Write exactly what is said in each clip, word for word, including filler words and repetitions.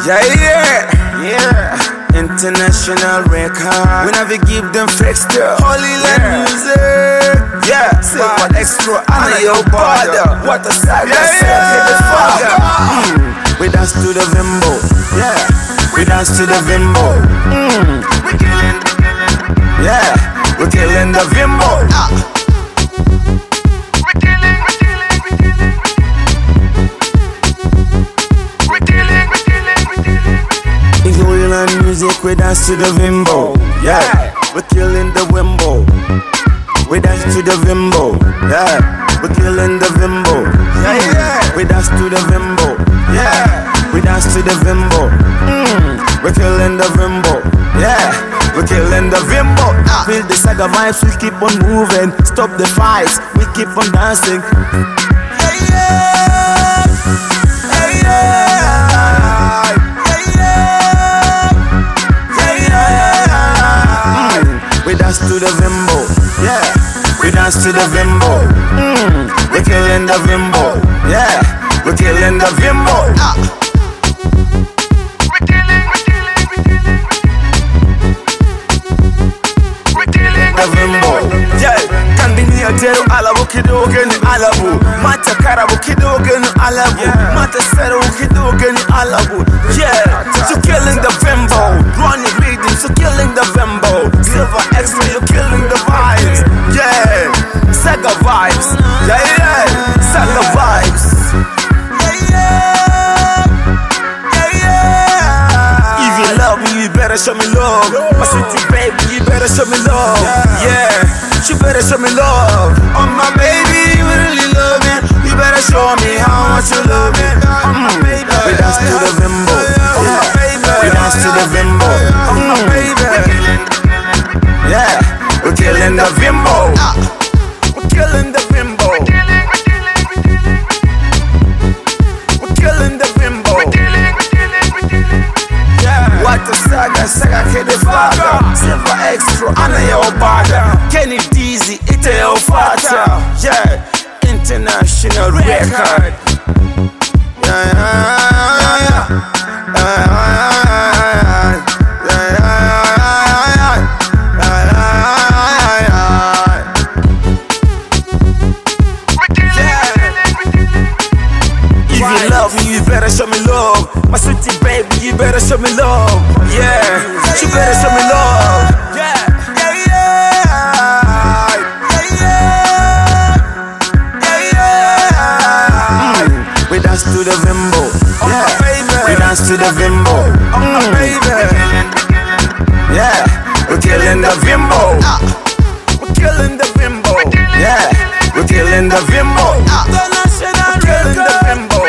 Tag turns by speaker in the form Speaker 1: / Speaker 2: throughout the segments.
Speaker 1: Yeah, yeah, yeah. International record. We never give them fake stuff. Holy land yeah. music. Yeah, say what extra honor your father. What a saga, yeah, yeah. the father. Mm. We dance to the vimbo. Yeah, we dance to the vimbo. Mm. We killing. Yeah, we killing the vimbo. Ah. Music, we dance to the vimbo. Yeah, we're killing the wimbo. We dance to the vimbo. Yeah, we're killing the vimbo. Yeah, yeah. We dance to the vimbo. Yeah, we dance to the vimbo. Mm. We're killing the vimbo. Yeah, we're killing the vimbo. Ah. Feel the saga vibes, we keep on moving. Stop the fights, we keep on dancing. Yeah, yeah. Yeah, yeah. We dance to the vimbo, yeah. We dance to the vimbo. Mm. We're killing the vimbo, yeah. We're killing the vimbo. Ah. We're killing, we're killing, we're killing the vimbo, yeah. Can be near Tero Alabu Kidogan Alabu. Mata Karabu Kidogan Alabu. Mata Sero Kidogan Alabu. Yeah, so killing the vimbo. Running reading, so killing the vimbo. Silver X-ray, you're killing the vibes. Yeah, Saga vibes. Yeah, yeah, Saga vibes. Yeah, yeah, yeah, yeah. If you love me, you better show me love. My city baby, you better show me love. Yeah, you better show me love. Oh my baby, you really love me. You better show me how much you love me. Oh my baby, we dance to the vimbo. Yeah, we dance to the vimbo. Oh my baby. Yeah, we're killing the vimbo. Ah. We're killing the vimbo. We're killing the vimbo. Yeah. What a saga, saga ke the father. Silver extra, honor your father. Kenny Deezy, it's your father. Yeah, international record. Yeah, yeah, yeah. You better show me love, my sweetie baby. You better show me love, yeah. You better show me love, yeah, yeah, yeah, yeah, yeah, yeah. Mm. We dance to the vimbo, yeah. We dance to the vimbo, mm. Yeah. We're killing the vimbo, ah. We're killing the vimbo, yeah. We're killing the vimbo, ah. We're killing the vimbo.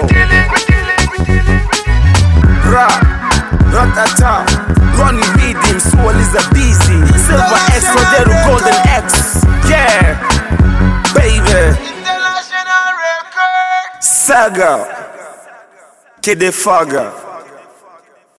Speaker 1: Ratata, Ronnie Reading, Soul is a busy. Silver X, Rodero, Golden X. Yeah, baby. International record. Saga, Kid Faga.